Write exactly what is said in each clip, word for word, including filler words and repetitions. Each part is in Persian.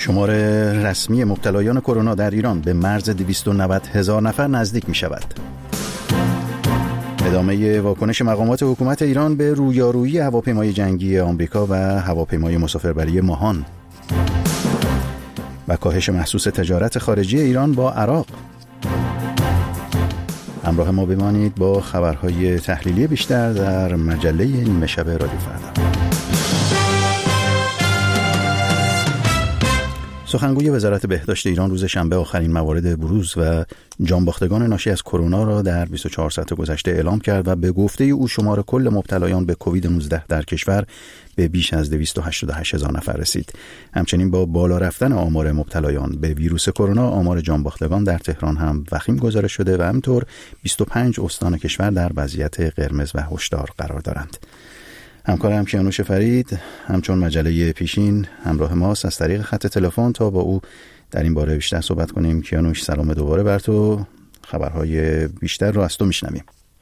شمار رسمی مبتلایان کرونا در ایران به مرز دویست و نود هزار نفر نزدیک می شود. ادامه واکنش مقامات حکومت ایران به رویارویی هواپیمای جنگی آمریکا و هواپیمای مسافربری ماهان و کاهش محسوس تجارت خارجی ایران با عراق. همراه ما بمانید با خبرهای تحلیلی بیشتر در مجله نیمه شب رادیو فردا. سخنگوی وزارت بهداشت ایران روز شنبه آخرین موارد بروز و جانباختگان ناشی از کرونا را در بیست و چهار ساعت گذشته اعلام کرد و به گفته او شمار کل مبتلایان به کووید نوزده در کشور به بیش از دویست و هشتاد و هشت هزار نفر رسید. همچنین با بالا رفتن آمار مبتلایان به ویروس کرونا، آمار جانباختگان در تهران هم وخیم گزارش شده و همینطور بیست و پنج استان کشور در وضعیت قرمز و هشدار قرار دارند. همکارم کیانوش فرید همچون مجله پیشین همراه ماست از طریق خط تلفن تا با او در این باره بیشتر صحبت کنیم. کیانوش، سلام دوباره بر تو. خبرهای بیشتر رو از تو میشنویم.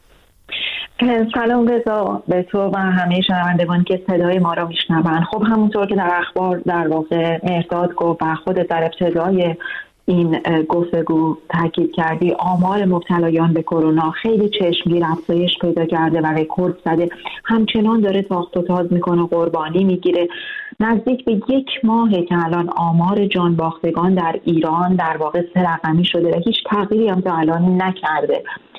سلام رضا، به تو و همه شنوندگان که صدای ما را میشنوند. خب همونطور که در اخبار در واقع مهرداد گفت و خودت در ابتدای این گفتگو تاکید کردی، آمار مبتلایان به کرونا خیلی چشمگیر افزایش پیدا کرده و رکورد زده. همچنان داره تاخت و تاز میکنه، قربانی میگیره. نزدیک به یک ماهه که الان آمار جان باختگان در ایران در واقع سه رقمی شده و هیچ تغییری هم تا الان نکرده.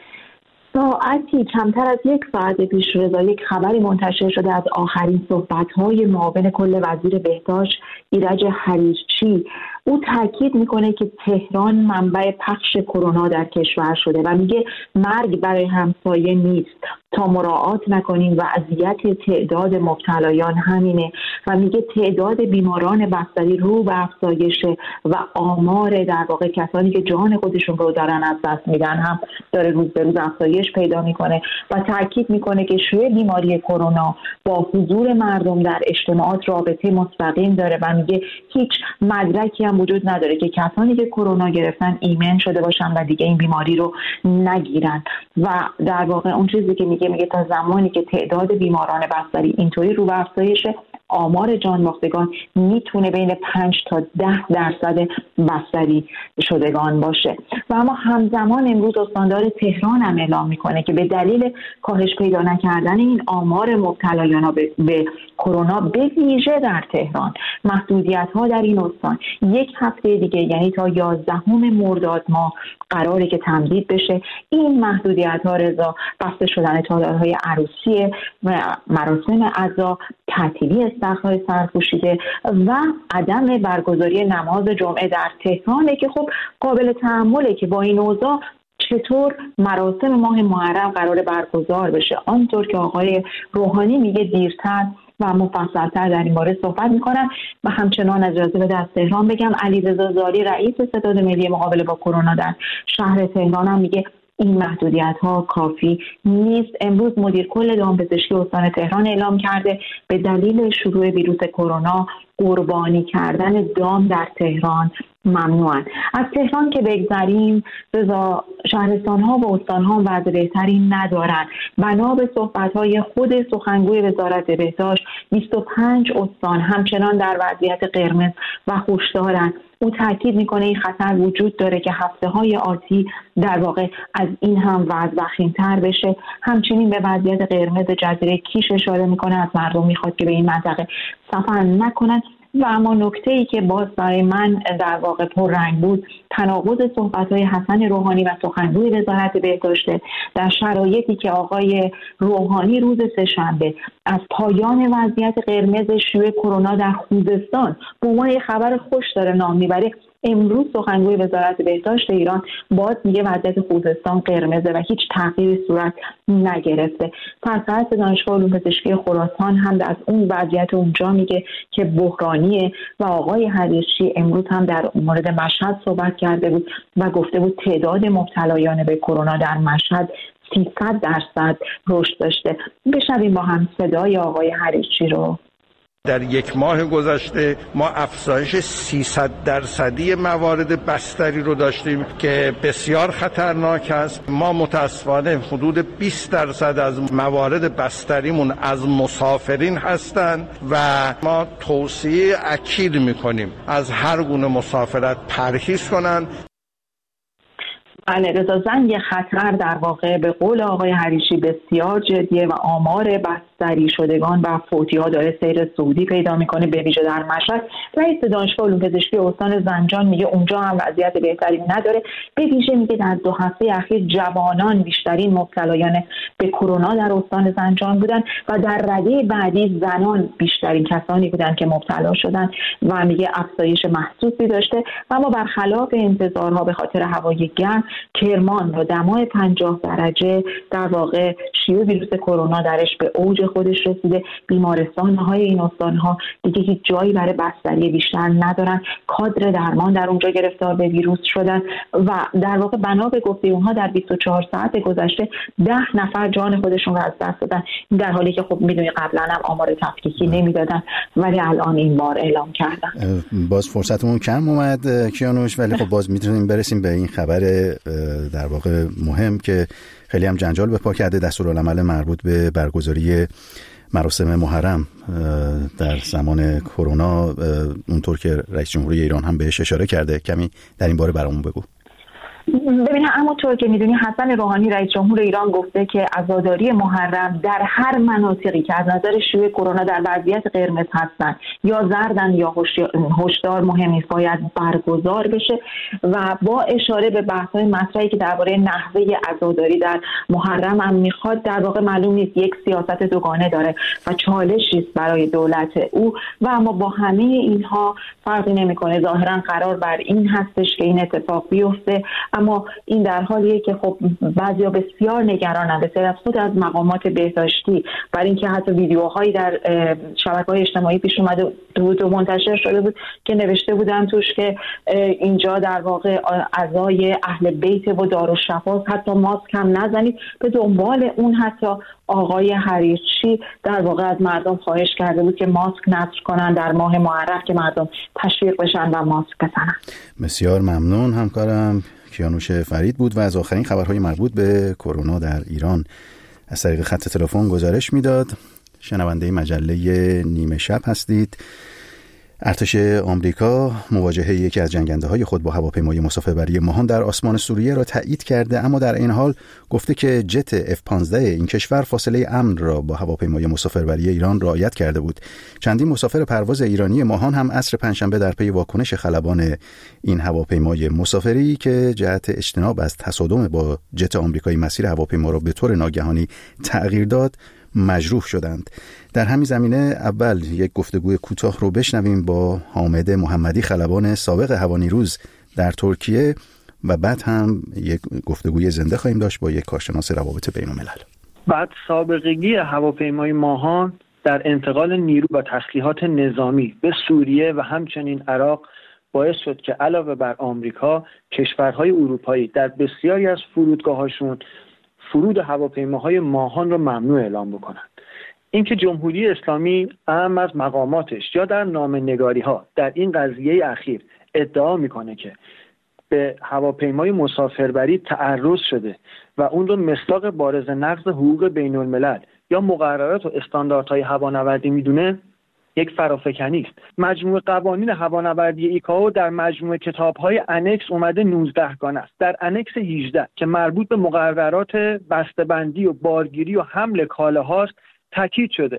ساعتی کمتر از یک ساعت پیش رضا یک خبری منتشر شده از آخرین صحبت‌های معاون کل وزیر بهداشت ایرج حریرچی. او تاکید میکنه که تهران منبع پخش کرونا در کشور شده و میگه مرگ برای همسایه نیست، تا مراعات نکنیم و اذیت تعداد مبتلایان همینه و میگه تعداد بیماران بستری رو به افزایشه و آمار در واقع کسانی که جان خودشون رو دارن از دست میدن هم داره روز به روز افزایش پیدا میکنه و تاکید میکنه که شیوع بیماری کرونا با حضور مردم در اجتماعات رابطه مستقیم داره و میگه هیچ مدرکی هم وجود نداره که کسانی که کرونا گرفتن ایمن شده باشن و دیگه این بیماری رو نگیرن. و در واقع اون چیزی که میگه میگه تا زمانی که تعداد بیماران بستری اینطوری رو به افزایش، آمار جان باختگان میتونه بین پنج تا ده درصد بستری شدگان باشه. و اما همزمان امروز استاندار تهران هم اعلام میکنه که به دلیل کاهش پیدا نکردن این آمار مبتلایان به, به کرونا به ویژه در تهران، محدودیت ها در این استان یک هفته دیگه یعنی تا یازدهم مرداد ماه قراره که تمدید بشه. این محدودیت ها رضا بسته شدن تالارهای عروسی و مراسم عزا، تعطیلی استخرهای سرپوشیده و عدم برگزاری نماز جمعه در تهرانه که خب قابل تأمله که با این اوضاع چطور مراسم ماه محرم قرار برگزار بشه. آنطور که آقای روحانی میگه دیرتر و مفصل‌تر در این باره صحبت میکنن. و همچنان اجازه بده از تهران بگم علیرضا زالی رئیس ستاد ملی مقابله با کرونا در شهر تهران هم میگه این محدودیت ها کافی نیست. امروز مدیر کل دامپزشکی استان تهران اعلام کرده به دلیل شروع ویروس کرونا قربانی کردن دام در تهران ممنوعن. از تهران که بگذریم رضا، شهرستان ها و استان ها وضع بهتری ندارن. بنا به صحبت های خود سخنگوی وزارت بهداشت بیست و پنج استان همچنان در وضعیت قرمز و هشدارن. او تاکید میکنه این خطر وجود داره که هفته های آتی در واقع از این هم وضع وخیم‌تر بشه. همچنین به وضعیت قرمز جزیره کیش اشاره میکنه، از مردم میخواد که به این منطقه سفر نکنن. و اما نکته‌ای که باز برای من در واقع پررنگ بود، تناقض صحبت‌های حسن روحانی و سخنگوی وزارت بهداشت در شرایطی که آقای روحانی روز سه‌شنبه از پایان وضعیت قرمز شیوع کرونا در خوزستان به عنوان خبر خوش داره نام میبره، امروز سخنگوی وزارت بهداشت ایران باز میگه وضعیت خوزستان قرمزه و هیچ تغییری صورت نگرفته. سرپرست دانشگاه علوم پزشکی خراسان هم از اون وضعیت اونجا میگه که بحرانیه و آقای حریرچی امروز هم در مورد مشهد صحبت کرده بود و گفته بود تعداد مبتلایان به کرونا در مشهد سیصد درصد رشد داشته. بشنویم با هم صدای آقای حریرچی رو. در یک ماه گذشته ما افزایش سیصد درصدی موارد بستری رو داشتیم که بسیار خطرناک است. ما متاسفانه حدود بیست درصد از موارد بستریمون از مسافرین هستند و ما توصیه اکید میکنیم از هر گونه مسافرت پرهیز کنند. بله رضا، زنگ خطر در واقع به قول آقای حریشی بسیار جدیه و آمار بستری شدگان و فوتی ها داره سیر صعودی پیدا میکنه، به ویژه در مشهد. رئیس دانشگاه علوم پزشکی استان زنجان میگه اونجا هم وضعیت بهتری نداره، به ویژه میگه در دو هفته اخیر جوانان بیشترین مبتلایان به کرونا در استان زنجان بودن و در رده بعدی زنان بیشترین کسانی بودن که مبتلا شدن و میگه افزایش محسوسی داشته. و اما برخلاف انتظارها به خاطر هوای گرم، کرمان با دمای پنجاه درجه در واقع شیوع ویروس کرونا درش به اوج خودش رسیده. بیمارستان‌های این استان‌ها دیگه هیچ جایی برای بستری بیشتر ندارن، کادر درمان در اونجا گرفتار به ویروس شدن و در واقع بنا به گفته اونها در بیست و چهار ساعت گذشته ده نفر جان خودشون رو از دست دادن، در حالی که خب میدونی قبلا هم آمار تفکیکی نمیدادن ولی الان این بار اعلام کردن. باز فرصتمون کم اومد کیانوش، ولی خب باز میتونیم برسیم به این خبر در واقع مهم که خیلی هم جنجال به پا کرده، دستورالعمل مربوط به برگزاری مراسم محرم در زمان کرونا، اونطور که رئیس جمهوری ایران هم بهش اشاره کرده. کمی در این باره برامون بگو. ببینید، اما طور که میدونی حسن روحانی رئیس جمهور ایران گفته که عزاداری محرم در هر مناطقی که از نظر شیوع کرونا در وضعیت قرمز هستن یا زردن یا هشدار مهم نیست، باید برگزار بشه و با اشاره به بحث‌های مطرحی که درباره نحوه عزاداری در محرم هم میخواد، در واقع معلوم نیست یک سیاست دوگانه داره و چالشی است برای دولت او و اما با همه اینها فرقی نمیکنه. ظاهرا قرار بر این هستش که این اتفاق بیفته، اما این در حالیه که خب بعضیا بسیار نگرانند، بسیار از خود از مقامات بهداشتی، برای اینکه حتی ویدیوهایی در شبکه‌های اجتماعی پیش اومده بود و منتشر شده بود که نوشته بودن توش که اینجا در واقع اعضای اهل بیت و دارالشفا، حتی ماسک هم نزنید. به دنبال اون حتی آقای حریچی در واقع از مردم خواهش کرده بود که ماسک نصب کنن در ماه محرم که مردم تشویق بشن و ماسک بزنن. بسیار ممنون. همکارم کیانوش فرید بود و از آخرین خبرهای مربوط به کرونا در ایران از طریق خط تلفن گزارش میداد. شنونده مجله نیمه شب هستید. ارتش آمریکا مواجهه یکی از جنگنده‌های خود با هواپیمای مسافربری ماهان در آسمان سوریه را تایید کرده، اما در این حال گفته که جت اف پانزده این کشور فاصله امن را با هواپیمای مسافربری ایران رعایت کرده بود. چندین مسافر پرواز ایرانی ماهان هم عصر پنجشنبه در پی واکنش خلبان این هواپیمای مسافری که جهت اجتناب از تصادم با جت آمریکایی مسیر هواپیما را به طور ناگهانی تغییر داد مجروح شدند. در همین زمینه اول یک گفتگوی کوتاه رو بشنویم با حامد محمدی، خلبان سابق هوانیروز در ترکیه، و بعد هم یک گفتگوی زنده خواهیم داشت با یک کارشناس روابط بین الملل. بعد سابقگی هواپیمای ماهان در انتقال نیرو و تسلیحات نظامی به سوریه و همچنین عراق باعث شد که علاوه بر آمریکا، کشورهای اروپایی در بسیاری از فرودگاه‌هاشون فرود هواپیماهای ماهان را ممنوع اعلام بکنند. اینکه جمهوری اسلامی اهم از مقاماتش یا در نامه‌نگاری‌ها در این قضیه اخیر ادعا میکنه که به هواپیمای مسافربری تعرض شده و اون رو مصداق بارز نقض حقوق بین الملل یا مقررات و استانداردهای هوانوردی میدونه، یک فرافکنی است. مجموع قوانین هوانوردی ایکائو در مجموع کتاب‌های انکس اومده نوزده گانه است. در انکس هجده که مربوط به مقررات بسته‌بندی و بارگیری و حمل کالاهاست تاکید شده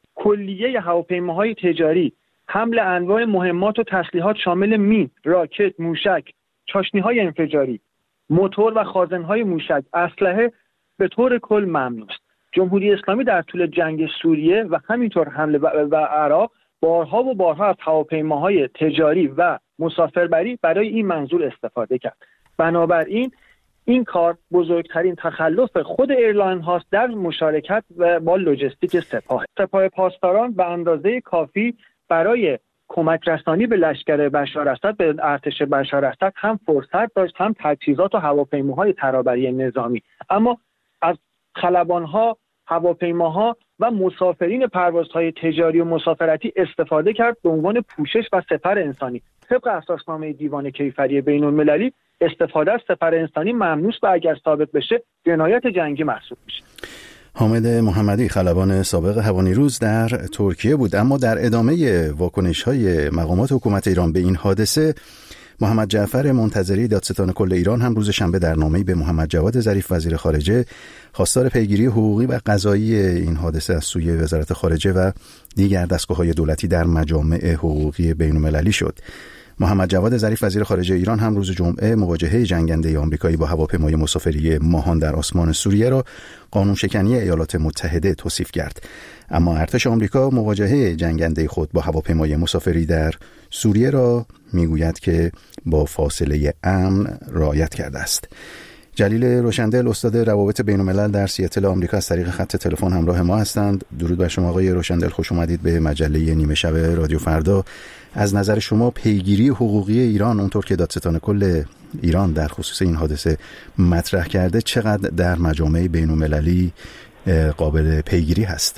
کلیه هواپیماهای تجاری حمل انواع مهمات و تسلیحات شامل مین، راکت، موشک، چاشنی‌های انفجاری، موتور و خازن‌های موشک، اسلحه به طور کل ممنوع است. جمهوری اسلامی در طول جنگ سوریه و همینطور حمله و عراق بارها و بارها از هواپیماهای تجاری و مسافربری برای این منظور استفاده کرد. بنابراین این کار بزرگترین تخلف خود ایرلاین هاست در مشارکت و با لوجستیک سپاه. سپاه پاسداران به اندازه کافی برای کمک رسانی به لشکر بشار اسد، به ارتش بشار اسد هم فرصت داشت، هم تجهیزات و هواپیماهای ترابری نظامی، اما از خلبان‌ها هواپیماها و مسافرین پروازهای تجاری و مسافرتی استفاده کرد به عنوان پوشش و سپر انسانی. طبق اساسنامه دیوان کیفری بین‌المللی استفاده از سپر انسانی ممنوع و اگر ثابت بشه جنایت جنگی محسوب میشه. حامد محمدی خلبان سابق هوانیروز در ترکیه بود. اما در ادامه واکنش‌های مقامات حکومت ایران به این حادثه، محمد جعفر منتظری دادستان کل ایران هم روز شنبه در نامه‌ای به محمد جواد ظریف وزیر خارجه خواستار پیگیری حقوقی و قضایی این حادثه از سوی وزارت خارجه و دیگر دستگاه‌های دولتی در مجامع حقوقی بین‌المللی شد. محمد جواد ظریف وزیر خارجه ایران هم روز جمعه مواجهه جنگنده آمریکایی با هواپیمای مسافری ماهان در آسمان سوریه را قانون شکنی ایالات متحده توصیف کرد. اما ارتش آمریکا مواجهه جنگنده خود با هواپیمای مسافری در سوریه را میگوید که با فاصله امن رعایت کرده است. جلیل روشندل استاد روابط بین‌الملل در سیاتل آمریکا از طریق خط تلفن همراه ما هستند. درود بر شما آقای روشندل، خوش اومدید به مجله نیمه شب رادیو فردا. از نظر شما پیگیری حقوقی ایران اونطور که دادستان کل ایران در خصوص این حادثه مطرح کرده چقدر در مجامع بین‌المللی قابل پیگیری هست؟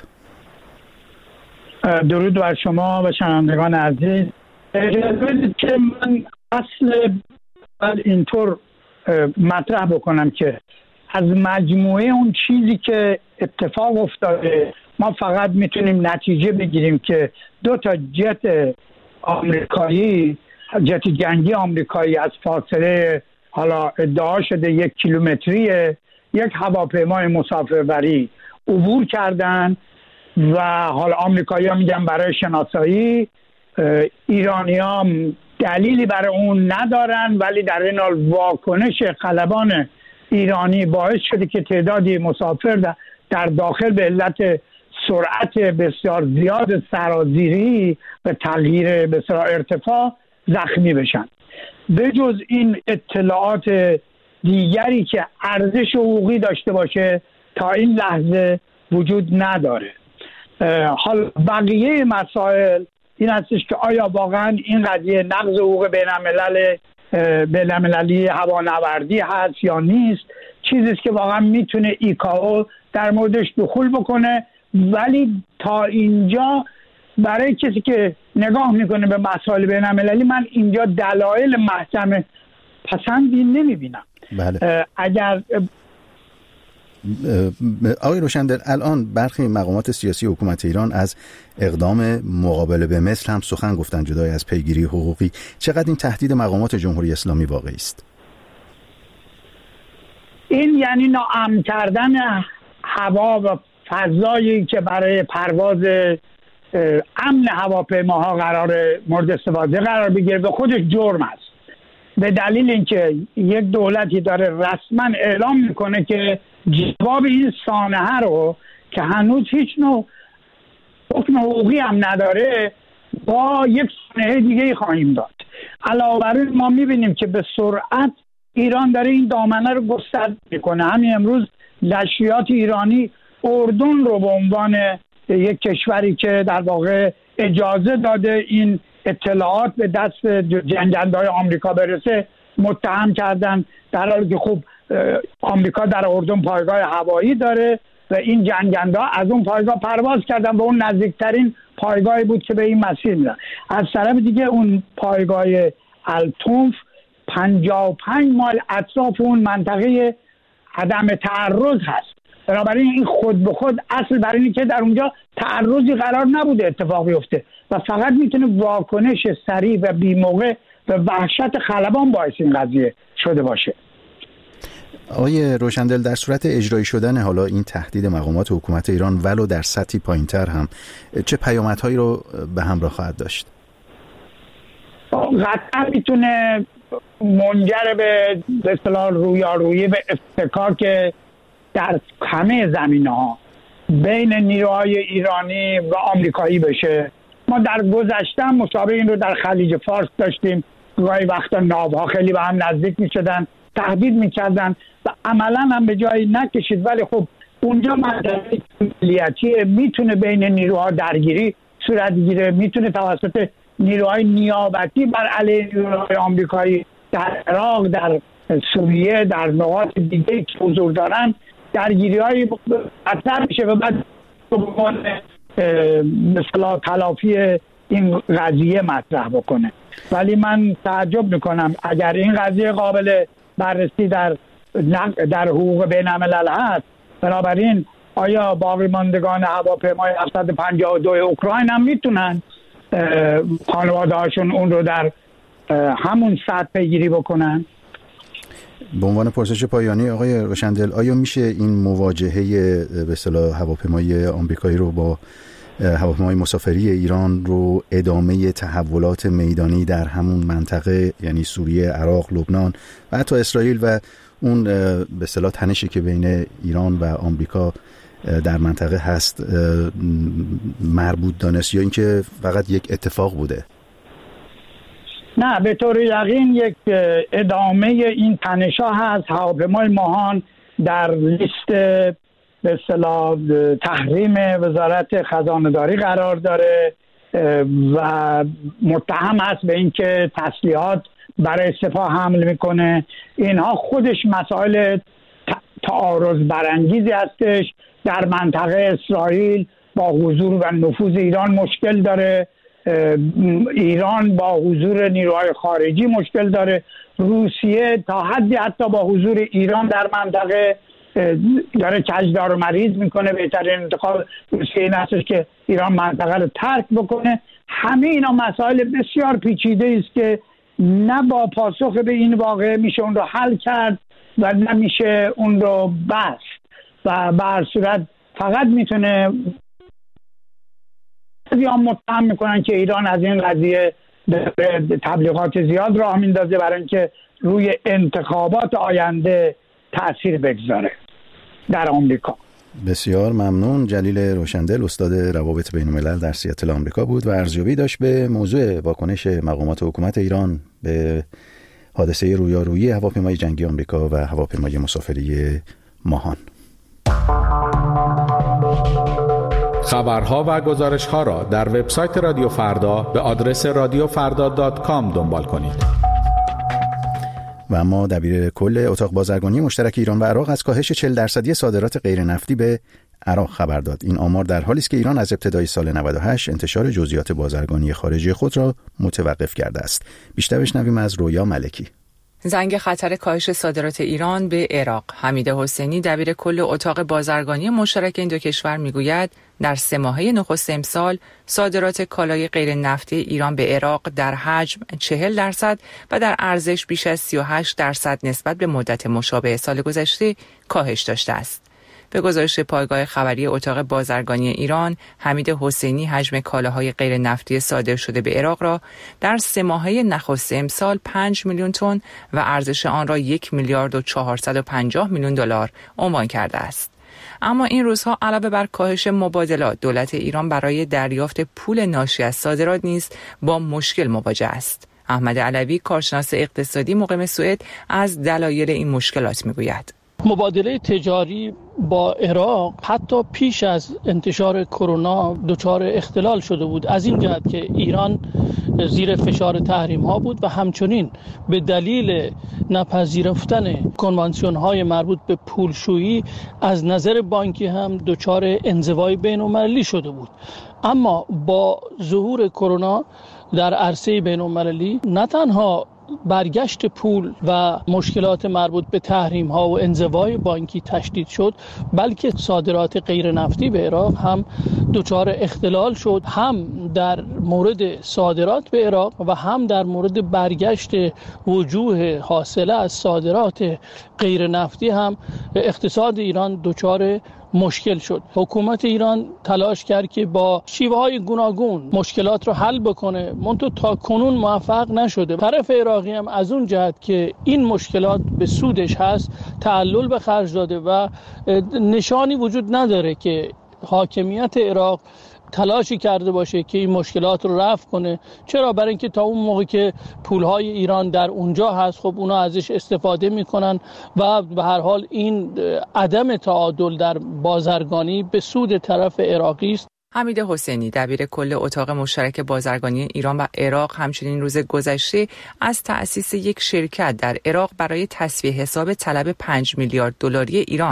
درود بر شما و شنوندگان عزیز. اجازه بدید که من اصل اینطور مطرح بکنم که از مجموعه اون چیزی که اتفاق افتاده ما فقط میتونیم نتیجه بگیریم که دو تا جت آمریکایی، جت جنگی آمریکایی از فاصله حالا ادعا شده یک کیلومتری یک هواپیمای مسافربری عبور کردن و حالا آمریکایی ها میگن برای شناسایی، ایرانی ها دلیلی برای اون ندارن، ولی در این حال واکنش خلبان ایرانی باعث شده که تعدادی مسافر در داخل به علت سرعت بسیار زیاد سرازیری و تغییر بسیار ارتفاع زخمی بشن. به جز این اطلاعات دیگری که ارزش حقوقی داشته باشه تا این لحظه وجود نداره. حال بقیه مسائل این هستش که آیا واقعا این قضیه نقض حقوق بین‌الملل بین‌المللی هوانوردی هست یا نیست، چیزی است که واقعا میتونه ایکائو در موردش دخول بکنه. ولی تا اینجا برای کسی که نگاه میکنه به مسائل بین‌المللی من اینجا دلایل محکم پسندی نمیبینم. بله. اگر آقای روشندل الان برخی مقامات سیاسی حکومت ایران از اقدام مقابله به مثل هم سخن گفتن جدای از پیگیری حقوقی. چقدر این تهدید مقامات جمهوری اسلامی واقعی است؟ این یعنی ناامن کردن هوا و فضایی که برای پرواز امن هواپیماها قرار مورد استفاده قرار بگیره و خودش جرم است، به دلیل اینکه یک دولتی داره رسما اعلام میکنه که جواب این سانحه رو که هنوز هیچ نوع حکم حقوقی هم نداره با یک سانحه دیگه خواهیم داد. علاوه بر این ما میبینیم که به سرعت ایران داره این دامنه رو گسترده میکنه. همین امروز نشریات ایرانی اردن رو به عنوان یک کشوری که در واقع اجازه داده این اطلاعات به دست جنگنده‌های آمریکا برسه متهم کردن، در حالی که خب آمریکا در اردن پایگاه هوایی داره و این جنگنده‌ها از اون پایگاه پرواز کردن و اون نزدیکترین پایگاهی بود که به این مسیر میرن. از طرف دیگه اون پایگاه التونف پنجاه و پنج مایل اطراف اون منطقه عدم تعرض هست. بنابراین این خود به خود اصل برای اینه که در اونجا تعرضی قرار نبوده اتفاق بیفته و فقط میتونه واکنش سریع و بی‌موقع و وحشت خلبان باعث این قضیه شده باشه. آقای روشندل در صورت اجرایی شدن حالا این تهدید مقامات حکومت ایران ولو در سطحی پایین‌تر هم چه پیامدهایی رو به همراه خواهد داشت؟ قطعا میتونه منجر به به اصطلاح رویارویی و افتکاک در همه زمینه‌ها بین نیروهای ایرانی و آمریکایی بشه. ما در گذشته مشابه این رو در خلیج فارس داشتیم. گاهی وقتا ناوها خیلی به هم نزدیک می‌شدن، تهدید می‌کردن و عملاً هم به جایی نکشید، ولی خب اونجا منطقه ملیتی میتونه بین نیروها درگیری صورت بگیره، میتونه توسط نیروهای نیابتی بر علیه نیروهای آمریکایی در عراق، در سوریه، در نقاط دیگه که حضور دارن درگیری های مطرح میشه و بعد مثلا تلافی این قضیه مطرح بکنه. ولی من تعجب میکنم اگر این قضیه قابل بررسی در در حقوق بین الملل هست، بنابراین آیا باقی ماندگان هواپیمای هفتصد و پنجاه و دو اوکراین هم میتونن خانواده هاشون اون رو در همون سطح پیگیری بکنن؟ به عنوان پرسش پایانی آقای روشندل، آیا میشه این مواجهه به اصطلاح هواپیمای آمریکایی رو با هواپیمای مسافری ایران رو ادامه تحولات میدانی در همون منطقه، یعنی سوریه، عراق، لبنان و حتی اسرائیل و اون به اصطلاح تنشی که بین ایران و آمریکا در منطقه هست مربوط دانست، یا اینکه فقط یک اتفاق بوده؟ نه، به طور یقین یک ادامه این تنش‌ها هست. هواپیمای ماهان در لیست به اصطلاح تحریم وزارت خزانه‌داری قرار داره و متهم است به اینکه تسلیحات برای سپاه حمل میکنه. اینها خودش مسائل تعارض برانگیزی هستش. در منطقه اسرائیل با حضور و نفوذ ایران مشکل داره، ایران با حضور نیروهای خارجی مشکل داره، روسیه تا حدی حتی با حضور ایران در منطقه داره کجدار و مریض میکنه. بهترین انتخاب روسیه این هستش که ایران منطقه رو ترک بکنه. همه اینا مسائل بسیار پیچیده است که نه با پاسخ به این واقعه میشه اون رو حل کرد و نمیشه اون رو بست و به هر صورت فقط میتونه یا متهم میکنن که ایران از این قضیه تبلیغات زیاد راه میندازه برای اینکه روی انتخابات آینده تأثیر بگذاره در آمریکا. بسیار ممنون. جلیل روشندل، استاد روابط بین الملل در سیاتل آمریکا بود و ارزیابی داشت به موضوع واکنش مقامات حکومت ایران به حادثه رویارویی هواپیمای جنگی آمریکا و هواپیمای مسافری ماهان. خبرها و گزارش‌ها را در وبسایت رادیو فردا به آدرس رادیو فردا دات کام دنبال کنید. و اما دبیر کل اتاق بازرگانی مشترک ایران و عراق از کاهش چهل درصدی صادرات غیر نفتی به عراق خبر داد. این آمار در حالی است که ایران از ابتدای سال نود و هشت انتشار جزئیات بازرگانی خارجی خود را متوقف کرده است. بیشتر بشنویم از رویا ملکی. زنگ خطر کاهش صادرات ایران به عراق. حمید حسینی دبیر کل اتاق بازرگانی مشترک این دو کشور میگوید در سه ماهه نخست امسال صادرات کالای غیر نفتی ایران به عراق در حجم چهل درصد و در ارزش بیش از سی و هشت درصد نسبت به مدت مشابه سال گذشته کاهش داشته است. به گزارش پایگاه خبری اتاق بازرگانی ایران، حمید حسینی حجم کالاهای غیر نفتی صادر شده به عراق را در سه ماهه نخست امسال پنج میلیون تن و ارزش آن را یک میلیارد و چهارصد و پنجاه میلیون دلار عنوان کرده است. اما این روزها علاوه بر کاهش مبادلات، دولت ایران برای دریافت پول ناشی از صادرات نیز با مشکل مواجه است. احمد علوی، کارشناس اقتصادی مقیم سوئد، از دلایل این مشکلات میگوید. مبادله تجاری با عراق حتی پیش از انتشار کرونا دچار اختلال شده بود، از این جهت که ایران زیر فشار تحریم ها بود و همچنین به دلیل نپذیرفتن کنوانسیون های مربوط به پولشویی از نظر بانکی هم دچار انزوای بین المللی شده بود. اما با ظهور کرونا در عرصه بین المللی نه تنها برگشت پول و مشکلات مربوط به تحریم ها و انزوای بانکی تشدید شد، بلکه صادرات غیر نفتی به عراق هم دچار اختلال شد، هم در مورد صادرات به عراق و هم در مورد برگشت وجوه حاصله از صادرات غیر نفتی هم اقتصاد ایران دچار مشکل شد. حکومت ایران تلاش کرد که با شیوه های گوناگون مشکلات رو حل بکنه، منتها تا کنون موفق نشده. طرف عراقی هم از اون جهت که این مشکلات به سودش هست تعلل به خرج داده و نشانی وجود نداره که حاکمیت عراق تلاشی کرده باشه که این مشکلات رو رفع کنه. چرا؟ برای اینکه تا اون موقع که پولهای ایران در اونجا هست، خب اونا ازش استفاده میکنن و به هر حال این عدم تعادل در بازرگانی به سود طرف عراقی است. حمید حسینی دبیر کل اتاق مشترک بازرگانی ایران و عراق همچنین روز گذشته از تأسیس یک شرکت در عراق برای تسویه حساب طلب پنج میلیارد دلاری ایران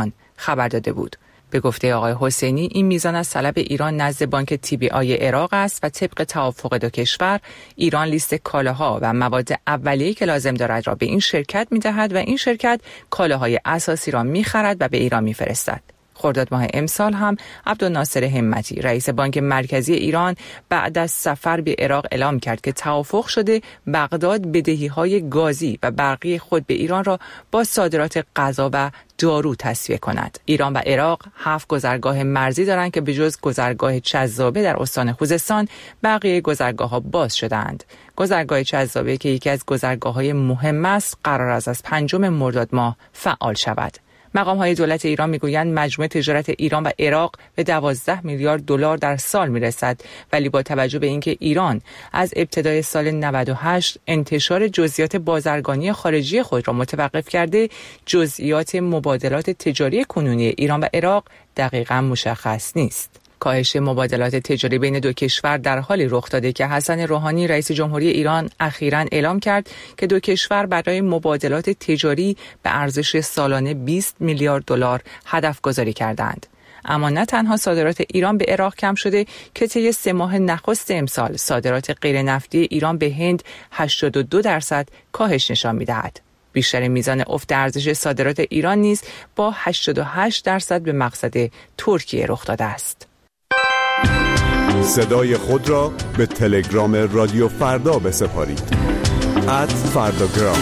خبر داده بود. به گفته آقای حسینی این میزان از طلب ایران نزد بانک تی بی آی عراق است و طبق توافق دو کشور ایران لیست کالاها و مواد اولیه‌ای که لازم دارد را به این شرکت می‌دهد و این شرکت کالاهای اساسی را می‌خرد و به ایران می‌فرستد. خرداد ماه امسال هم عبدالناصر همتی رئیس بانک مرکزی ایران بعد از سفر به عراق اعلام کرد که توافق شده بغداد بدهی‌های گازی و برقی خود به ایران را با صادرات غذا و دارو تسویه کند. ایران و عراق هفت گذرگاه مرزی دارند که به جز گذرگاه چذابه در استان خوزستان بقیه گذرگاه‌ها باز شدند. گذرگاه چذابه که یکی از گذرگاه‌های مهم است قرار است از پنجم مرداد ماه فعال شود. مقام‌های دولت ایران می‌گویند مجموع تجارت ایران و عراق به دوازده میلیارد دلار در سال می‌رسد، ولی با توجه به اینکه ایران از ابتدای سال نود و هشت انتشار جزئیات بازرگانی خارجی خود را متوقف کرده، جزئیات مبادلات تجاری کنونی ایران و عراق دقیقاً مشخص نیست. کاهش مبادلات تجاری بین دو کشور در حالی رخ داده که حسن روحانی رئیس جمهوری ایران اخیراً اعلام کرد که دو کشور برای مبادلات تجاری به ارزش سالانه بیست میلیارد دلار هدف گذاری کردند. اما نه تنها صادرات ایران به عراق کم شده که طی سه ماه نخست امسال صادرات غیر نفتی ایران به هند هشتاد و دو درصد کاهش نشان می‌دهد. بیشتر میزان افت ارزش صادرات ایران نیز با هشتاد و هشت درصد به مقصد ترکیه رخ داده است. صدای خود را به تلگرام رادیو فردا بسپارید. ات فرداگرام.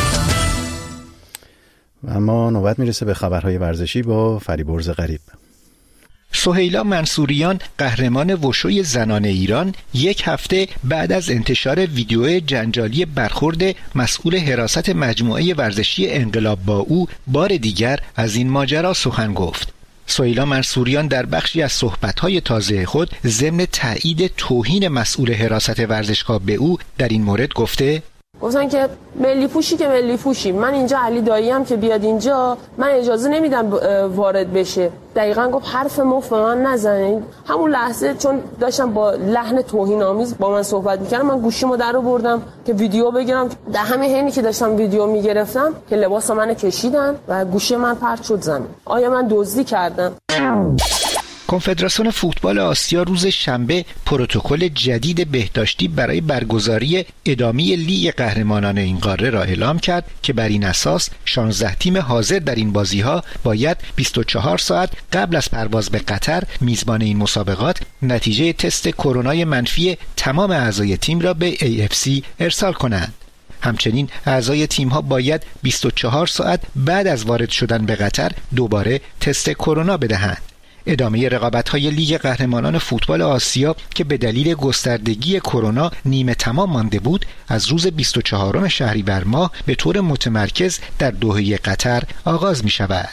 و اما نوبت میرسه به خبرهای ورزشی با فریبرز غریب. سهیلا منصوریان قهرمان وشوی زنان ایران یک هفته بعد از انتشار ویدیو جنجالی برخورد مسئول حراست مجموعه ورزشی انقلاب با او بار دیگر از این ماجرا سخن گفت. سهیلا منصوریان در بخشی از صحبت‌های تازه خود ضمن تایید توهین مسئول حراست ورزشگاه به او در این مورد گفته: گفتن که ملی پوشی که ملی پوشی، من اینجا علی داییم که بیاد اینجا من اجازه نمیدم وارد بشه. دقیقاً گفت حرف مفت به من نزنید. همون لحظه چون داشتم با لحن توهین آمیز با من صحبت میکردم، من گوشیمو در آوردم که ویدیو بگیرم. در همین حینی که داشتم ویدیو میگرفتم که لباس منو کشیدن و گوشی من پرت شد زمین. آیا من دزدی کردم؟ کنفدراسیون فوتبال آسیا روز شنبه پروتکل جدید بهداشتی برای برگزاری ادامه لیگ قهرمانان این قاره را اعلام کرد که بر این اساس شانزده تیم حاضر در این بازی‌ها باید بیست و چهار ساعت قبل از پرواز به قطر میزبان این مسابقات نتیجه تست کرونای منفی تمام اعضای تیم را به ای اف سی ارسال کنند. همچنین اعضای تیم‌ها باید بیست و چهار ساعت بعد از وارد شدن به قطر دوباره تست کرونا بدهند. ادامه رقابت‌های لیگ قهرمانان فوتبال آسیا که به دلیل گستردگی کرونا نیمه تمام مانده بود، از روز بیست و چهارم شهریور ماه به طور متمرکز در دوحه قطر آغاز می‌شود.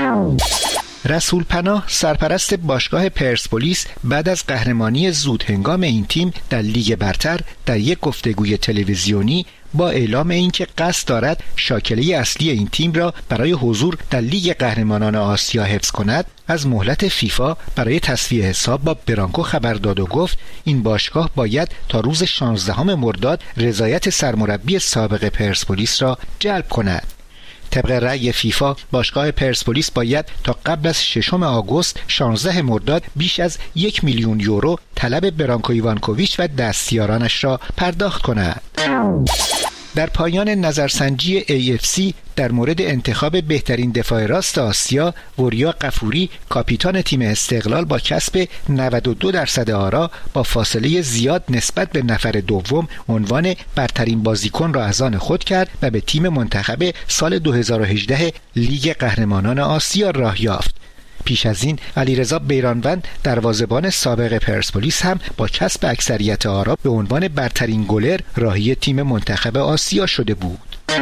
رسول پناه سرپرست باشگاه پرسپولیس بعد از قهرمانی زود هنگام این تیم در لیگ برتر در یک گفتگوی تلویزیونی با اعلام اینکه قصد دارد شاکله اصلی این تیم را برای حضور در لیگ قهرمانان آسیا حفظ کند از مهلت فیفا برای تصفیه حساب با برانکو خبر داد و گفت این باشگاه باید تا روز شانزدهم مرداد رضایت سرمربی سابق پرسپولیس را جلب کند. طبق رأی فیفا باشگاه پرسپولیس باید تا قبل از ششم آگوست شانزده مرداد بیش از یک میلیون یورو طلب برانکو ایوانکوویچ و دستیارانش را پرداخت کند. در پایان نظرسنجی ای اف سی در مورد انتخاب بهترین دفاع راست آسیا، وریا قفوری کاپیتان تیم استقلال با کسب نود و دو درصد آرا با فاصله زیاد نسبت به نفر دوم عنوان برترین بازیکن را از آن خود کرد و به تیم منتخب سال دو هزار و هجده لیگ قهرمانان آسیا راه یافت. پیش از این علیرضا بیرانوند دروازه‌بان سابق پرسپولیس هم با کسب اکثریت آرا به عنوان برترین گلر راهی تیم منتخب آسیا شده بود.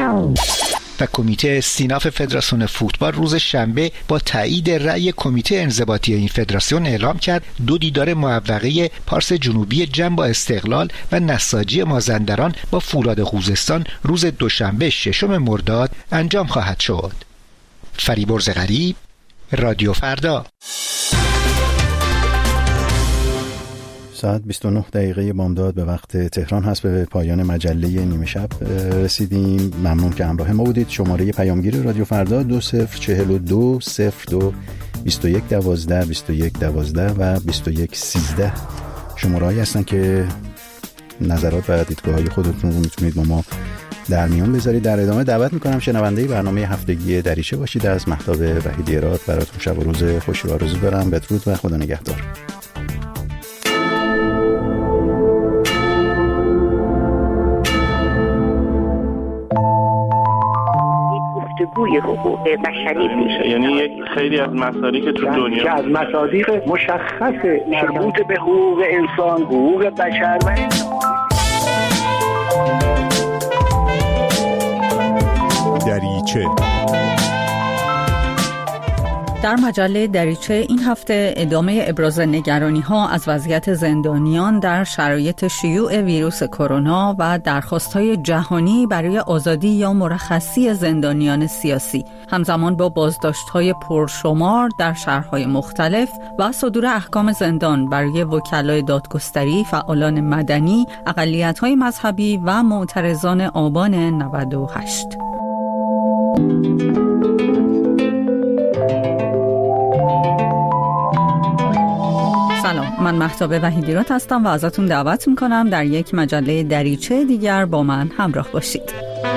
و کمیته استیناف فدراسیون فوتبال روز شنبه با تایید رأی کمیته انضباطی این فدراسیون اعلام کرد دو دیدار موقعه پارس جنوبی جم با استقلال و نساجی مازندران با فولاد خوزستان روز دوشنبه ششم مرداد انجام خواهد شد. فریبرز غریب، رادیو فردا. ساعت بیست و نه دقیقه بامداد به وقت تهران هست. به پایان مجله نیمه شب رسیدیم. ممنون که همراه ما بودید. شماره پیامگیر رادیو فردا دو صفر چهل و دو صفر دو بیست و یک دوازده بیست و یک دوازده و بیست و یک سیزده شماره هایی هستن که نظرات و دیدگاه های خودتون رو میتونید با ما در میان بذارید. در ادامه دعوت میکنم شنونده برنامه هفتگی دریچه باشید. از مهتاب وحیدی اراد براتون شب و روز خوشی و آرزو دارم. بدرود و خدا نگهدار. گفتگوی حقوق بشری میشه، یعنی یک خیلی از مسائلی که تو دنیا که از مصادیق مشخص مربوط به حقوق انسان، حقوق بشر و دریچه. در مجله دریچه این هفته ادامه ابراز نگرانی‌ها از وضعیت زندانیان در شرایط شیوع ویروس کرونا و درخواست‌های جهانی برای آزادی یا مرخصی زندانیان سیاسی، همزمان با بازداشت‌های پرشمار در شهرهای مختلف و صدور احکام زندان برای وکلای دادگستری، فعالان مدنی، اقلیت‌های مذهبی و معترضان آبان نود و هشت. سلام، من مهتاب وحیدی راد هستم و ازتون دعوت میکنم در یک مجله دریچه دیگر با من همراه باشید.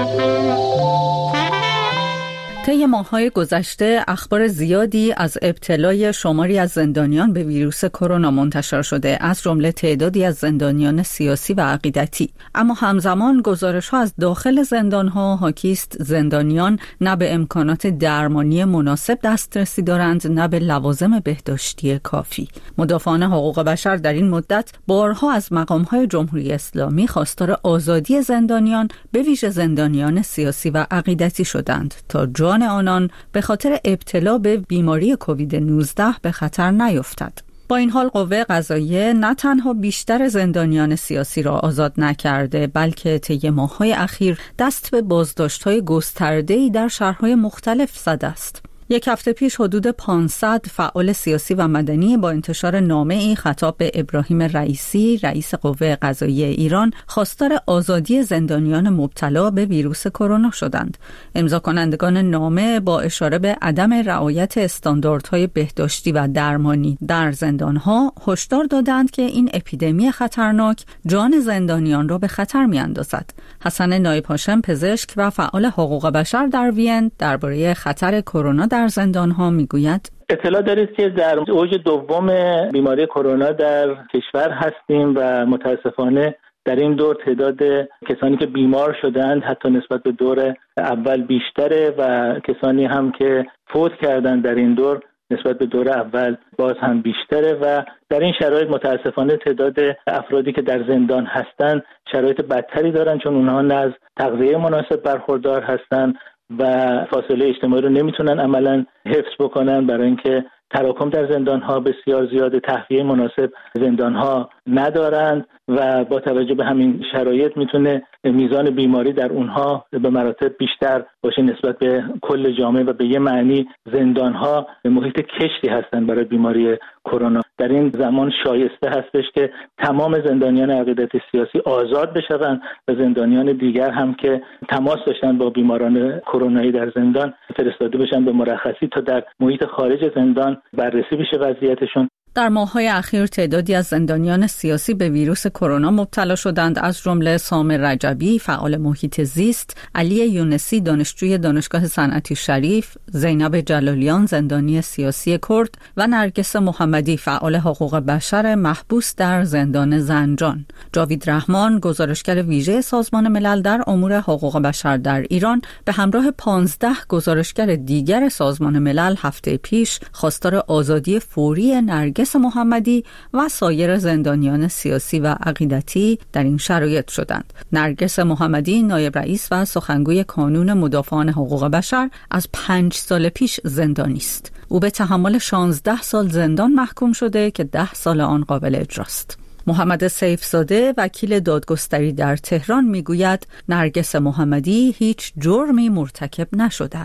طی ماه‌های گذشته اخبار زیادی از ابتلای شماری از زندانیان به ویروس کرونا منتشر شده، از جمله تعدادی از زندانیان سیاسی و عقیدتی. اما همزمان گزارش‌ها از داخل زندان‌ها حاکی است زندانیان نه به امکانات درمانی مناسب دسترسی دارند، نه به لوازم بهداشتی کافی. مدافعان حقوق بشر در این مدت بارها از مقام‌های جمهوری اسلامی خواستار آزادی زندانیان، به ویژه زندانیان سیاسی و عقیدتی شدند تا جان آنان به خاطر ابتلا به بیماری کووید نوزده به خطر نیفتد. با این حال قوه قضاییه نه تنها بیشتر زندانیان سیاسی را آزاد نکرده، بلکه طی ماه‌های اخیر دست به بازداشت‌های گسترده‌ای در شهرهای مختلف زده است. یک هفته پیش حدود پانصد فعال سیاسی و مدنی با انتشار نامه‌ای خطاب به ابراهیم رئیسی، رئیس قوه قضاییه ایران، خواستار آزادی زندانیان مبتلا به ویروس کرونا شدند. امضا کنندگان نامه با اشاره به عدم رعایت استانداردهای بهداشتی و درمانی در زندانها هشدار دادند که این اپیدمی خطرناک جان زندانیان را به خطر می‌اندازد. حسن نایب هاشم، پزشک و فعال حقوق بشر در وین، درباره خطر کرونا در زندان‌ها میگوید: اطلاع دارید که در اوج دوم بیماری کرونا در کشور هستیم و متاسفانه در این دور تعداد کسانی که بیمار شدند حتی نسبت به دور اول بیشتره و کسانی هم که فوت کردند در این دور نسبت به دور اول باز هم بیشتره و در این شرایط متاسفانه تعداد افرادی که در زندان هستند شرایط بدتری دارن، چون اونها نه از تغذیه مناسب برخوردار هستند و فاصله اجتماعی رو نمیتونن عملا حفظ بکنن، برای اینکه تراکم در زندان‌ها بسیار زیاده، تهویه مناسب زندان‌ها ندارند و با توجه به همین شرایط میتونه میزان بیماری در اونها به مراتب بیشتر باشه نسبت به کل جامعه و به یه معنی زندان‌ها محیط کشتی هستند برای بیماری کرونا. در این زمان شایسته هستش که تمام زندانیان عقیدتی سیاسی آزاد بشوند و زندانیان دیگر هم که تماس داشتن با بیماران کرونایی در زندان فرستاده بشن به مرخصی تا در محیط خارج زندان بررسی بشه وضعیتشون. در ماه‌های اخیر تعدادی از زندانیان سیاسی به ویروس کرونا مبتلا شدند، از جمله سامر رجبی، فعال محیط زیست، علی یونسی، دانشجوی دانشگاه صنعتی شریف، زینب جلالیان، زندانی سیاسی کرد و نرگس محمدی، فعال حقوق بشر محبوس در زندان زنجان. جاوید رحمان، گزارشگر ویژه سازمان ملل در امور حقوق بشر در ایران، به همراه پانزده گزارشگر دیگر سازمان ملل هفته پیش خواستار آزادی فوری نرگس محمدی و سایر زندانیان سیاسی و عقیدتی در این شرایط شدند. نرگس محمدی، نایب رئیس و سخنگوی کانون مدافعان حقوق بشر، از پنج سال پیش زندانی است. او به تحمل شانزده سال زندان محکوم شده که ده سال آن قابل اجراست. محمد سیفزاده، وکیل دادگستری در تهران، میگوید نرگس محمدی هیچ جرمی مرتکب نشده است.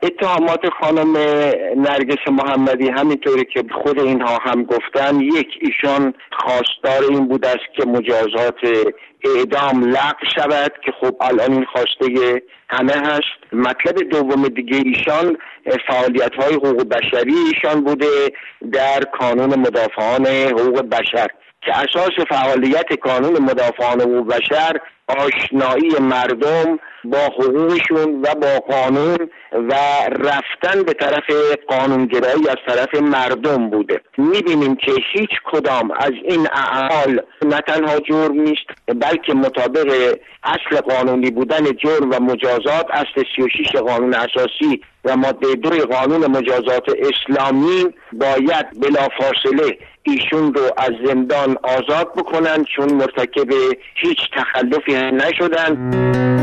اتهامات خانم نرگس محمدی همینطوری که خود اینها هم گفتن، یک، ایشان خواستار این بود است که مجازات اعدام لغو شود که خب الان این خواسته همه هست. مطلب دوم دیگه ایشان فعالیت‌های حقوق بشری ایشان بوده در کانون مدافعان حقوق بشر که اساس فعالیت کانون مدافعان حقوق بشر آشنایی مردم با حقوقشون و با قانون و رفتن به طرف قانونگرایی از طرف مردم بوده. می‌بینیم که هیچ کدام از این اعمال نه تنها جرم نیست بلکه مطابق اصل قانونی بودن جرم و مجازات، اصل سی و شش قانون اساسی و ماده دو قانون مجازات اسلامی، باید بلافاصله ایشون رو از زندان آزاد بکنن چون مرتکب هیچ تخلفی نشدن.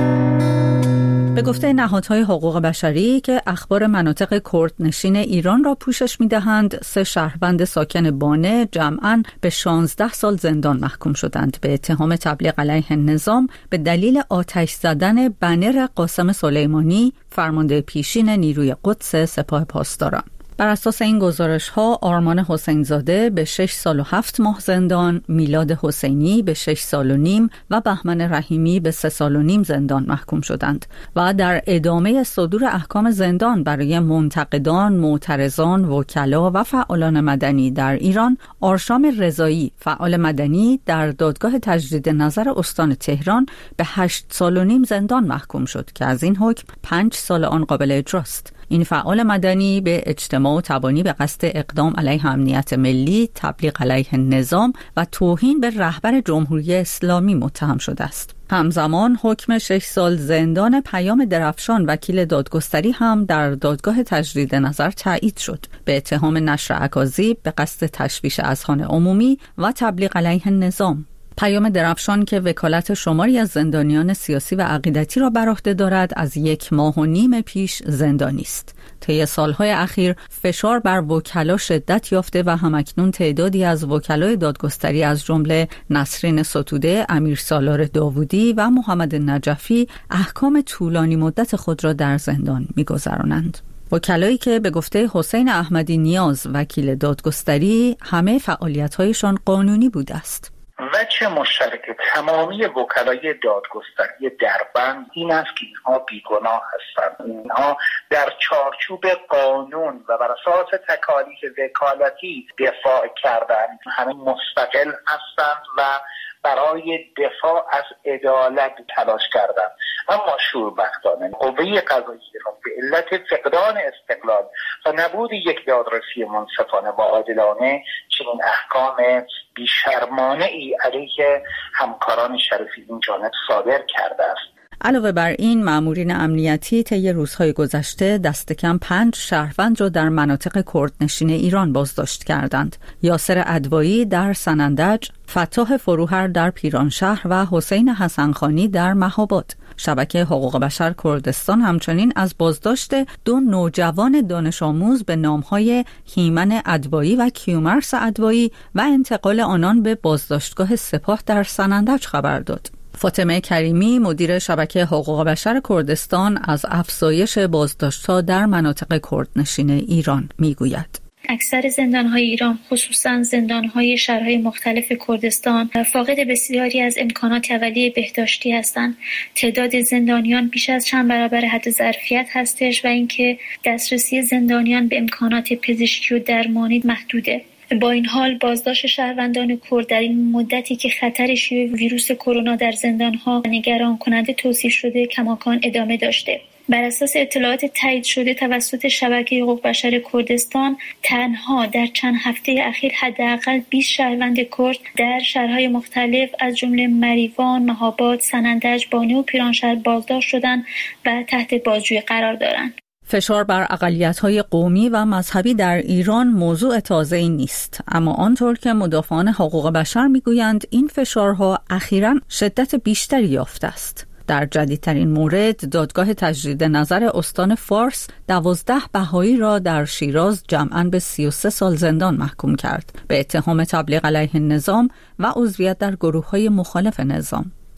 به گفته نهادهای حقوق بشری که اخبار مناطق کردنشین ایران را پوشش می‌دهند، سه شهروند ساکن بانه جمعاً به شانزده سال زندان محکوم شدند به اتهام تبلیغ علیه النظام به دلیل آتش زدن بنر قاسم سلیمانی، فرمانده پیشین نیروی قدس سپاه پاسداران. بر اساس این گزارش‌ها آرمان حسین‌زاده به شش سال و هفت ماه زندان، میلاد حسینی به شش سال و نیم و بهمن رحیمی به سه سال و نیم زندان محکوم شدند و در ادامه صدور احکام زندان برای منتقدان، معترضان، وکلا و فعالان مدنی در ایران، آرشام رضایی فعال مدنی در دادگاه تجدید نظر استان تهران به هشت سال و نیم زندان محکوم شد که از این حکم پنج سال آن قابل اجراست. این فعال مدنی به اجتماع و تبانی به قصد اقدام علیه امنیت ملی، تبلیغ علیه النظام و توهین به رهبر جمهوری اسلامی متهم شده است. همزمان حکم شش سال زندان پیام درفشان وکیل دادگستری هم در دادگاه تجدید نظر تایید شد به اتهام نشر اکاذیب به قصد تشویش اذهان عمومی و تبلیغ علیه النظام. پیام درفشان که وکالت شماری از زندانیان سیاسی و عقیدتی را بر عهده دارد، از یک ماه و نیم پیش زندانی است. طی سالهای اخیر فشار بر وکلا شدت یافته و همکنون تعدادی از وکلای دادگستری از جمله نسرین ستوده، امیر سالار داوودی و محمد نجفی احکام طولانی مدت خود را در زندان می‌گذرانند. وکلایی که به گفته حسین احمدی نیاز وکیل دادگستری همه فعالیت‌هایشان قانونی بوده است. وجه مشترک تمامی وکلای دادگستری دربند این است که اینها بیگناه هستند. اینها در چارچوب قانون و بر اساس تکالیف وکالتی دفاع کردند. همه مستقل هستند و برای دفاع از عدالت تلاش کردند. اما شوربختانه قوه قضاییه را به علت فقدان استقلال و نبود یک دادرسی منصفانه و عادلانه چنین احکام بیشرمانه ای علیه همکاران شریفی این جانب صادر کرده است. علاوه بر این، مامورین امنیتی طی روزهای گذشته دست کم پنج شهروند را در مناطق کردنشین ایران بازداشت کردند. یاسر ادوایی در سنندج، فتاح فروهر در پیرانشهر و حسین حسنخانی در مهاباد. شبکه حقوق بشر کردستان همچنین از بازداشت دو نوجوان دانش آموز به نامهای هیمن ادوایی و کیومرث ادوایی و انتقال آنان به بازداشتگاه سپاه در سنندج خبر داد. فاطمه کریمی مدیر شبکه حقوق بشر کردستان از افزایش بازداشت‌ها در مناطق کردنشین ایران میگوید. اکثر زندان‌های ایران، خصوصاً زندان‌های شهرهای مختلف کردستان، فاقد بسیاری از امکانات اولیه بهداشتی هستند. تعداد زندانیان بیش از چند برابر حد ظرفیت هستش و اینکه دسترسی زندانیان به امکانات پزشکی و درمانی محدوده. با این حال بازداشت شهروندان کرد در این مدتی که خطر شیوع ویروس کرونا در زندان‌ها نگران کننده توصیف شده کماکان ادامه داشته. بر اساس اطلاعات تایید شده توسط شبکه حقوق بشر کردستان، تنها در چند هفته اخیر حداقل بیست شهروند کرد در شهرهای مختلف از جمله مریوان، مهاباد، سنندج، بانه و پیرانشهر بازداشت شدند و تحت بازجویی قرار دارند. فشار بر اقلیت‌های قومی و مذهبی در ایران موضوع تازه‌ای نیست، اما آنطور که مدافعان حقوق بشر می‌گویند این فشارها اخیراً شدت بیشتری یافته است. در جدیدترین مورد، دادگاه تجدید نظر استان فارس دوازده بهایی را در شیراز جمعاً به سی و سه سال زندان محکوم کرد به اتهام تبلیغ علیه النظام و عضویت در گروه‌های مخالف نظام.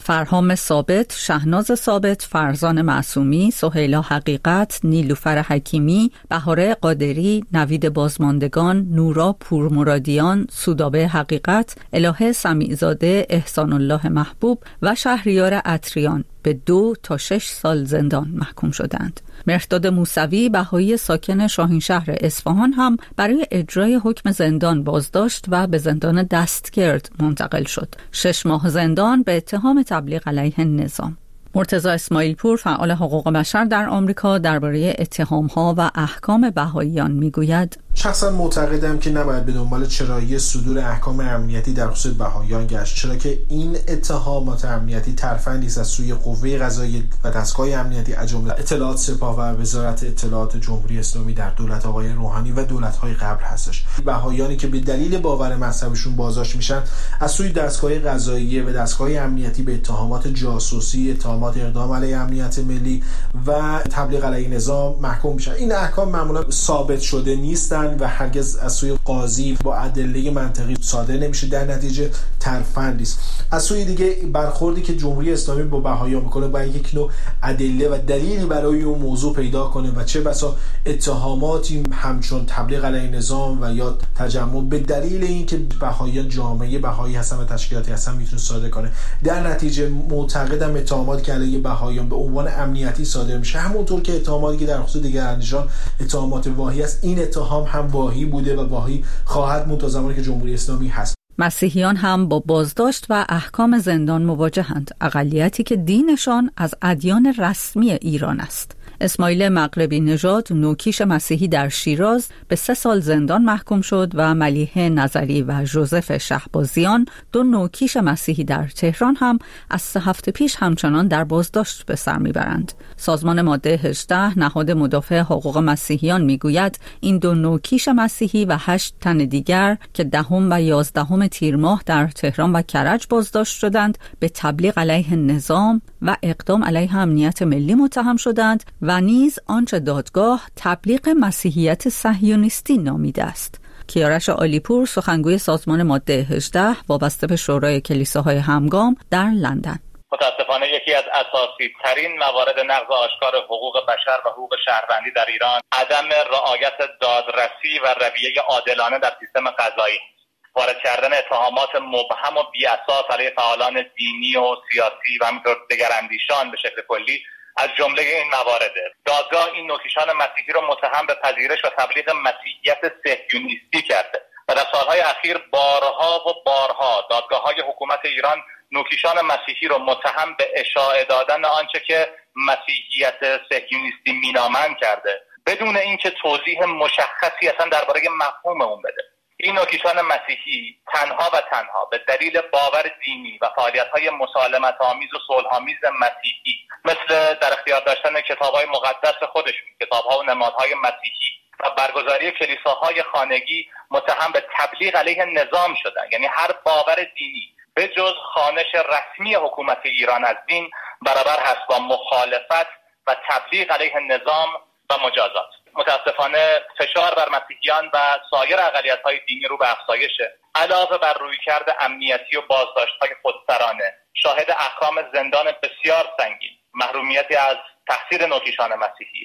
فرهام ثابت، شهناز ثابت، فرزان معصومی، سهیلا حقیقت، نیلوفر حکیمی، بهاره قادری، نوید بازماندگان، نورا پورمرادیان، سودابه حقیقت، الهه سمیعزاده، احسان الله محبوب و شهریار عطریان به دو تا شش سال زندان محکوم شدند. مهرداد موسوی بهایی ساکن شاهینشهر اصفهان هم برای اجرای حکم زندان بازداشت و به زندان دستگرد منتقل شد. شش ماه زندان به اتهام تبلیغ علیه نظام. مرتضی اسماعیل پور، فعال حقوق بشر در آمریکا، درباره اتهام‌ها و احکام بهاییان میگوید: شخصا معتقدم که نباید به دنبال چرایی صدور احکام امنیتی در خصوص بهاییان گشت، چرا که این اتهامات امنیتی ترفندی است از سوی قوه قضاییه و دستگاه امنیتی از جمله اطلاعات سپاه و وزارت اطلاعات جمهوری اسلامی در دولت آقای روحانی و دولت‌های قبل هستش. بهاییانی که به دلیل باور مذهبشون بازداشت میشن از سوی دستگاه قضاییه و دستگاه امنیتی به اتهامات جاسوسی، اتهامات اقدام علیه امنیت ملی و تبلیغ علیه نظام محکوم میشن. این احکام معمولا ثابت شده نیستن و هرگز از سوی قاضی با ادله منطقی صادر نمیشه، در نتیجه ترفندی است. از سوی دیگه برخوردی که جمهوری اسلامی با بهاییان میکنه باید یک نوع ادله و دلیلی برای اون موضوع پیدا کنه و چه بسا اتهاماتی همچون تبلیغ علیه نظام و یا تجمع به دلیل اینکه بهاییان جامعه بهایی هستن و تشکیلاتی هستن میتونه صادر کنه. در نتیجه معتقدم اتهاماتی که علیه بهاییان به عنوان امنیتی صادر میشه، همونطور که اتهاماتی که در خصوص دیگر اندیشان اتهامات واهی است، این اتهام هم واهی بوده و واهی خواهد موند تا زمانی که جمهوری اسلامی هست. مسیحیان هم با بازداشت و احکام زندان مواجهند، اقلیتی که دینشان از ادیان رسمی ایران است. اسماعیل مغربی نژاد، نوکیش مسیحی در شیراز، به سه سال زندان محکوم شد و ملیحه نظری و ژوزف شهبازیان، دو نوکیش مسیحی در تهران، هم از سه هفته پیش همچنان در بازداشت به سر میبرند. سازمان ماده هجده، نهاد مدافع حقوق مسیحیان، میگوید این دو نوکیش مسیحی و هشت تن دیگر که دهم و یازدهم تیر ماه در تهران و کرج بازداشت شدند، به تبلیغ علیه نظام و اقدام علیه امنیت ملی متهم شدند و نیز آنچه دادگاه تبلیغ مسیحیت صهیونیستی نامیده است. کیارش عالیپور، سخنگوی سازمان ماده هجده وابسته به شورای کلیساهای همگام در لندن: متاسفانه یکی از اساسی ترین موارد نقض آشکار حقوق بشر و حقوق شهروندی در ایران عدم رعایت دادرسی و رویه عادلانه در سیستم قضایی، وارد کردن اتهامات مبهم و بی اساس علیه فعالان دینی و سیاسی و همینطور دگراندیشان به شکل کلی از جمله این موارده. دادگاه این نوکیشان مسیحی را متهم به پذیرش و تبلیغ مسیحیت صهیونیستی کرده و در سالهای اخیر بارها و بارها دادگاه‌های حکومت ایران نوکیشان مسیحی را متهم به اشاعه دادن آنچه که مسیحیت صهیونیستی مینامند کرده، بدون اینکه توضیح مشخصی اصلا درباره مفهوم اون بده. این نوکیشان مسیحی تنها و تنها به دلیل باور دینی و فعالیت‌های مسالمت‌آمیز و صلح‌آمیز مسیحی، مثل در اختیار داشتن کتاب‌های مقدس خودشون، کتاب‌ها و نمادهای مسیحی و برگزاری کلیساهای خانگی، متهم به تبلیغ علیه نظام شدن. یعنی هر باور دینی به جز خوانش رسمی حکومت ایران از دین برابر هست با مخالفت و تبلیغ علیه نظام و مجازات. متاسفانه فشار بر مسیحیان و سایر اقلیت‌های دینی رو به افزایشه. علاوه بر رویکرد امنیتی و بازداشت‌های خودسرانه، شاهد احکام زندان بسیار سنگین، محرومیتی از تحصیل نوکیشان مسیحی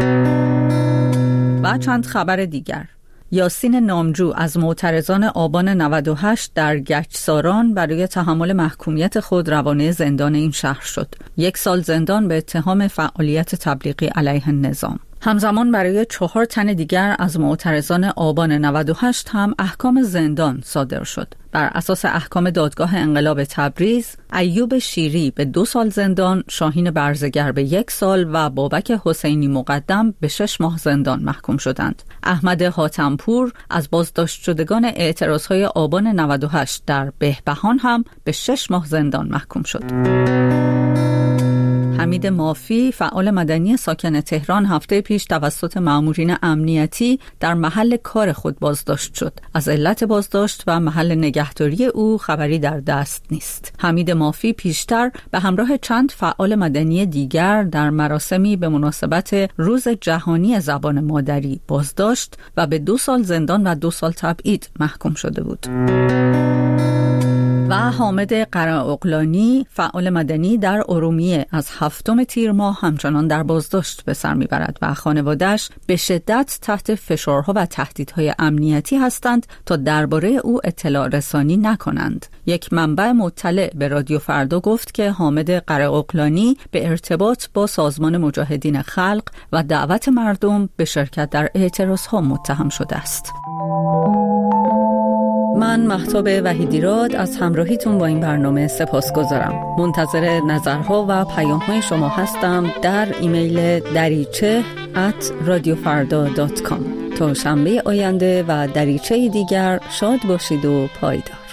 و چند خبر دیگر. یاسین نامجو از معترضان آبان نود و هشت در گچساران برای تحمل محکومیت خود روانه زندان این شهر شد. یک سال زندان به اتهام فعالیت تبلیغی علیه نظام. همزمان برای چهار تن دیگر از معترضان آبان نود و هشت هم احکام زندان صادر شد. بر اساس احکام دادگاه انقلاب تبریز، ایوب شیری به دو سال زندان، شاهین برزگر به یک سال و بابک حسینی مقدم به شش ماه زندان محکوم شدند. احمد حاتمپور از بازداشت شدگان اعتراضهای آبان نود و هشت در بهبهان هم به شش ماه زندان محکوم شد. حمید مافی، فعال مدنی ساکن تهران، هفته پیش توسط مامورین امنیتی در محل کار خود بازداشت شد. از علت بازداشت و محل نگهداری او خبری در دست نیست. حمید مافی پیشتر به همراه چند فعال مدنی دیگر در مراسمی به مناسبت روز جهانی زبان مادری بازداشت و به دو سال زندان و دو سال تبعید محکوم شده بود. و حامد قره‌اغلانی فعال مدنی در ارومیه از هفتم تیر ماه همچنان در بازداشت به سر میبرد و خانواده‌اش به شدت تحت فشارها و تهدیدهای امنیتی هستند تا درباره او اطلاع رسانی نکنند. یک منبع مطلع به رادیو فردا گفت که حامد قره‌اغلانی به ارتباط با سازمان مجاهدین خلق و دعوت مردم به شرکت در اعتراضها متهم شده است. من مهتاب وحیدیراد از همراهیتون با این برنامه سپاسگزارم. منتظر نظرها و پیام‌های شما هستم در ایمیل دریچه ات رادیو فردا دات کام. تا شنبه آینده و دریچه دیگر شاد باشید و پایدار.